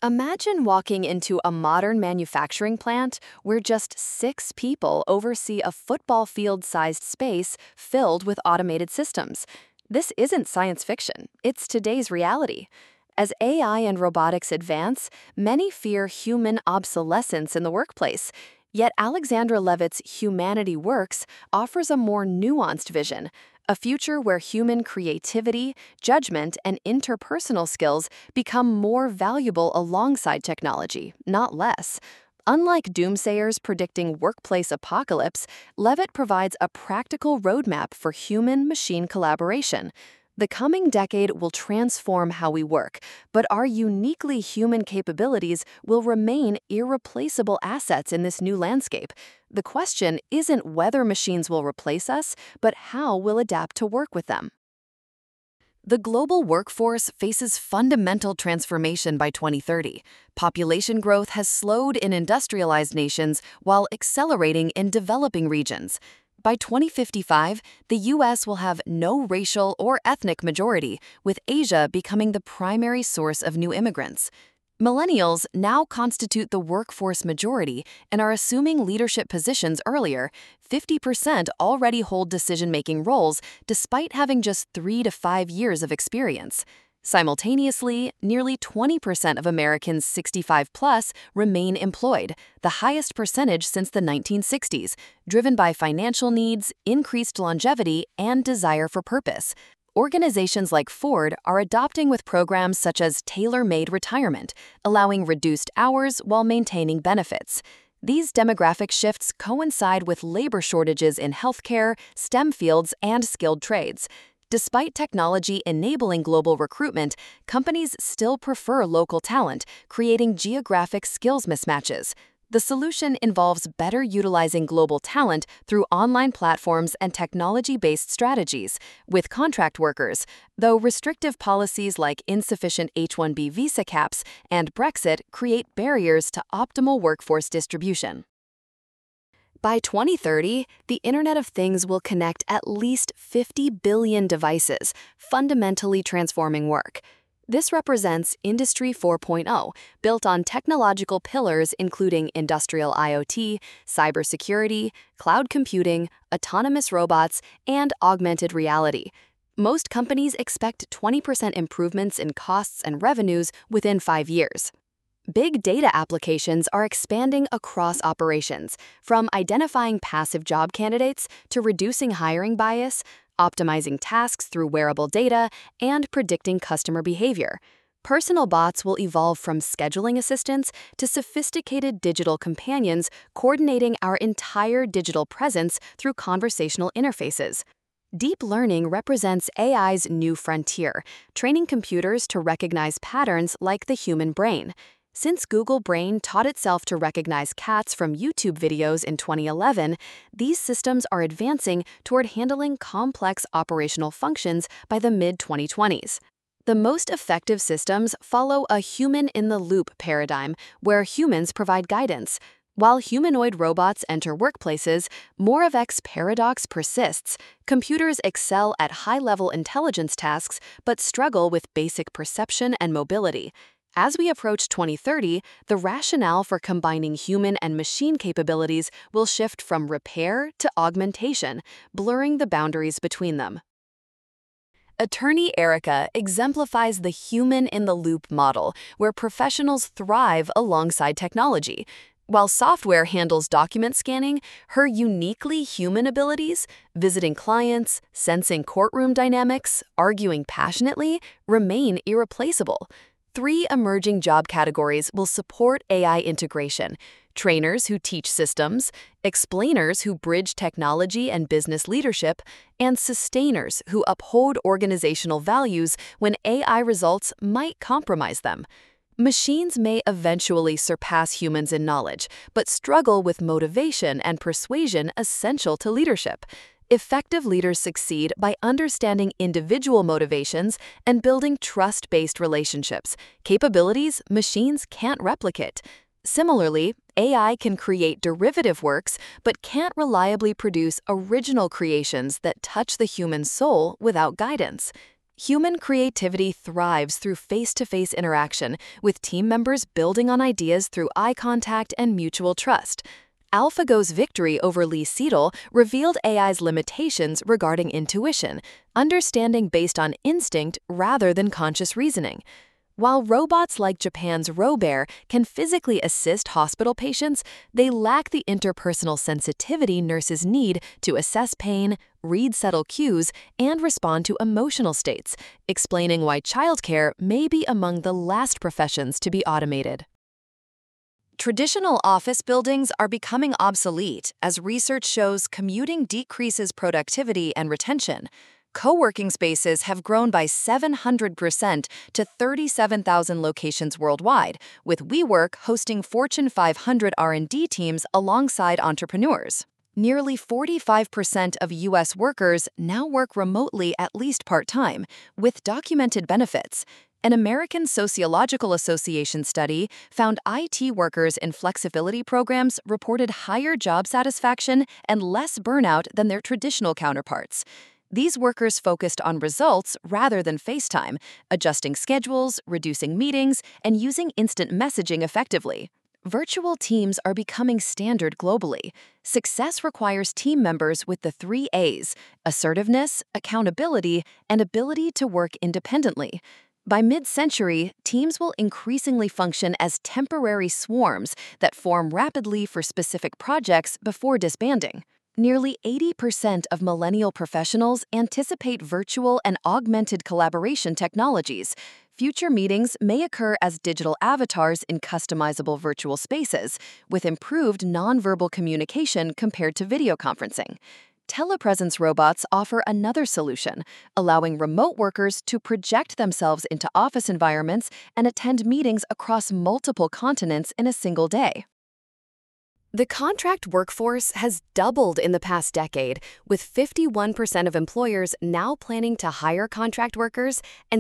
Imagine walking into a modern manufacturing plant where just 6 people oversee a football field sized space filled with automated systems. This isn't science fiction, it's today's reality. As AI and robotics advance, many fear human obsolescence in the workplace. Yet Alexandra Levitt's Humanity Works offers a more nuanced vision, a future where human creativity, judgment, and interpersonal skills become more valuable alongside technology, not less. Unlike doomsayers predicting workplace apocalypse, Levitt provides a practical roadmap for human-machine collaboration. The coming decade will transform how we work, but our uniquely human capabilities will remain irreplaceable assets in this new landscape. The question isn't whether machines will replace us, but how we'll adapt to work with them. The global workforce faces fundamental transformation by 2030. Population growth has slowed in industrialized nations while accelerating in developing regions. By 2055, the U.S. will have no racial or ethnic majority, with Asia becoming the primary source of new immigrants. Millennials now constitute the workforce majority and are assuming leadership positions earlier. 50% already hold decision-making roles despite having just 3 to 5 years of experience. Simultaneously, nearly 20% of Americans 65 plus remain employed, the highest percentage since the 1960s, driven by financial needs, increased longevity, and desire for purpose. Organizations like Ford are adopting with programs such as tailor-made retirement, allowing reduced hours while maintaining benefits. These demographic shifts coincide with labor shortages in healthcare, STEM fields, and skilled trades. Despite technology enabling global recruitment, companies still prefer local talent, creating geographic skills mismatches. The solution involves better utilizing global talent through online platforms and technology-based strategies with contract workers, though restrictive policies like insufficient H-1B visa caps and Brexit create barriers to optimal workforce distribution. By 2030, the Internet of Things will connect at least 50 billion devices, fundamentally transforming work. This represents Industry 4.0, built on technological pillars including industrial IoT, cybersecurity, cloud computing, autonomous robots, and augmented reality. Most companies expect 20% improvements in costs and revenues within 5 years. Big data applications are expanding across operations, from identifying passive job candidates to reducing hiring bias, optimizing tasks through wearable data, and predicting customer behavior. Personal bots will evolve from scheduling assistants to sophisticated digital companions coordinating our entire digital presence through conversational interfaces. Deep learning represents AI's new frontier, training computers to recognize patterns like the human brain. Since Google Brain taught itself to recognize cats from YouTube videos in 2011, these systems are advancing toward handling complex operational functions by the mid-2020s. The most effective systems follow a human-in-the-loop paradigm, where humans provide guidance. While humanoid robots enter workplaces, Moravec's paradox persists. Computers excel at high-level intelligence tasks but struggle with basic perception and mobility. As we approach 2030, the rationale for combining human and machine capabilities will shift from repair to augmentation, blurring the boundaries between them. Attorney Erica exemplifies the human-in-the-loop model, where professionals thrive alongside technology. While software handles document scanning, her uniquely human abilities, visiting clients, sensing courtroom dynamics, arguing passionately, remain irreplaceable. 3 emerging job categories will support AI integration: trainers who teach systems, explainers who bridge technology and business leadership, and sustainers who uphold organizational values when AI results might compromise them. Machines may eventually surpass humans in knowledge, but struggle with motivation and persuasion essential to leadership. Effective leaders succeed by understanding individual motivations and building trust-based relationships, capabilities machines can't replicate. Similarly, AI can create derivative works but can't reliably produce original creations that touch the human soul without guidance. Human creativity thrives through face-to-face interaction, with team members building on ideas through eye contact and mutual trust. AlphaGo's victory over Lee Sedol revealed AI's limitations regarding intuition, understanding based on instinct rather than conscious reasoning. While robots like Japan's Robear can physically assist hospital patients, they lack the interpersonal sensitivity nurses need to assess pain, read subtle cues, and respond to emotional states, explaining why childcare may be among the last professions to be automated. Traditional office buildings are becoming obsolete as research shows commuting decreases productivity and retention. Co-working spaces have grown by 700% to 37,000 locations worldwide, with WeWork hosting Fortune 500 R&D teams alongside entrepreneurs. Nearly 45% of U.S. workers now work remotely at least part-time, with documented benefits. An American Sociological Association study found IT workers in flexibility programs reported higher job satisfaction and less burnout than their traditional counterparts. These workers focused on results rather than face time, adjusting schedules, reducing meetings, and using instant messaging effectively. Virtual teams are becoming standard globally. Success requires team members with the 3 A's: assertiveness, accountability, and ability to work independently. By mid-century, teams will increasingly function as temporary swarms that form rapidly for specific projects before disbanding. Nearly 80% of millennial professionals anticipate virtual and augmented collaboration technologies. Future meetings may occur as digital avatars in customizable virtual spaces, with improved nonverbal communication compared to video conferencing. Telepresence robots offer another solution, allowing remote workers to project themselves into office environments and attend meetings across multiple continents in a single day. The contract workforce has doubled in the past decade, with 51% of employers now planning to hire contract workers and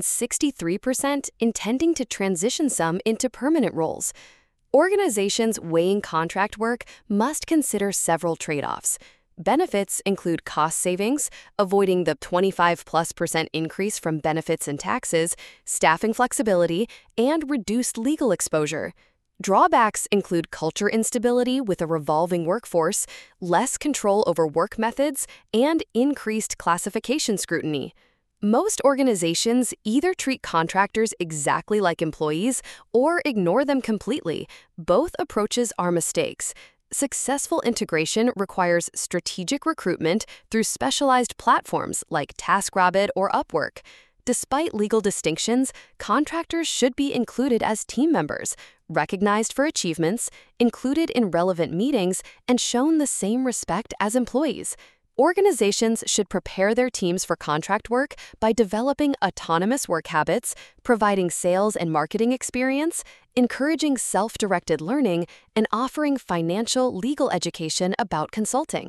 63% intending to transition some into permanent roles. Organizations weighing contract work must consider several trade-offs. Benefits include cost savings, avoiding the 25+% increase from benefits and taxes, staffing flexibility, and reduced legal exposure. Drawbacks include culture instability with a revolving workforce, less control over work methods, and increased classification scrutiny. Most organizations either treat contractors exactly like employees or ignore them completely. Both approaches are mistakes. Successful integration requires strategic recruitment through specialized platforms like TaskRabbit or Upwork. Despite legal distinctions, contractors should be included as team members, recognized for achievements, included in relevant meetings, and shown the same respect as employees. Organizations should prepare their teams for contract work by developing autonomous work habits, providing sales and marketing experience, encouraging self-directed learning, and offering financial legal education about consulting.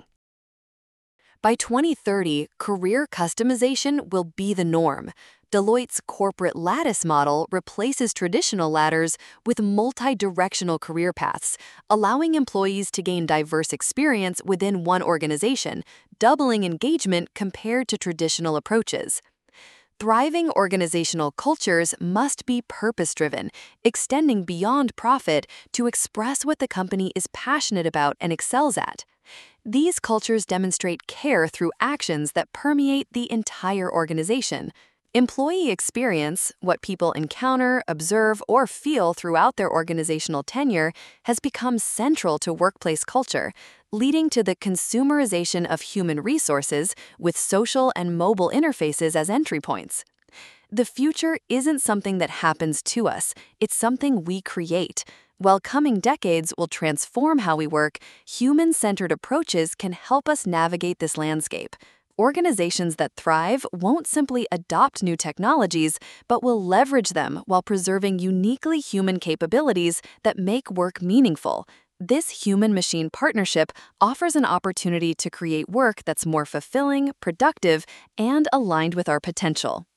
By 2030, career customization will be the norm. Deloitte's corporate lattice model replaces traditional ladders with multi-directional career paths, allowing employees to gain diverse experience within one organization, doubling engagement compared to traditional approaches. Thriving organizational cultures must be purpose-driven, extending beyond profit to express what the company is passionate about and excels at. These cultures demonstrate care through actions that permeate the entire organization. Employee experience, what people encounter, observe, or feel throughout their organizational tenure, has become central to workplace culture, leading to the consumerization of human resources with social and mobile interfaces as entry points. The future isn't something that happens to us, it's something we create. While coming decades will transform how we work, human-centered approaches can help us navigate this landscape. Organizations that thrive won't simply adopt new technologies, but will leverage them while preserving uniquely human capabilities that make work meaningful. This human-machine partnership offers an opportunity to create work that's more fulfilling, productive, and aligned with our potential.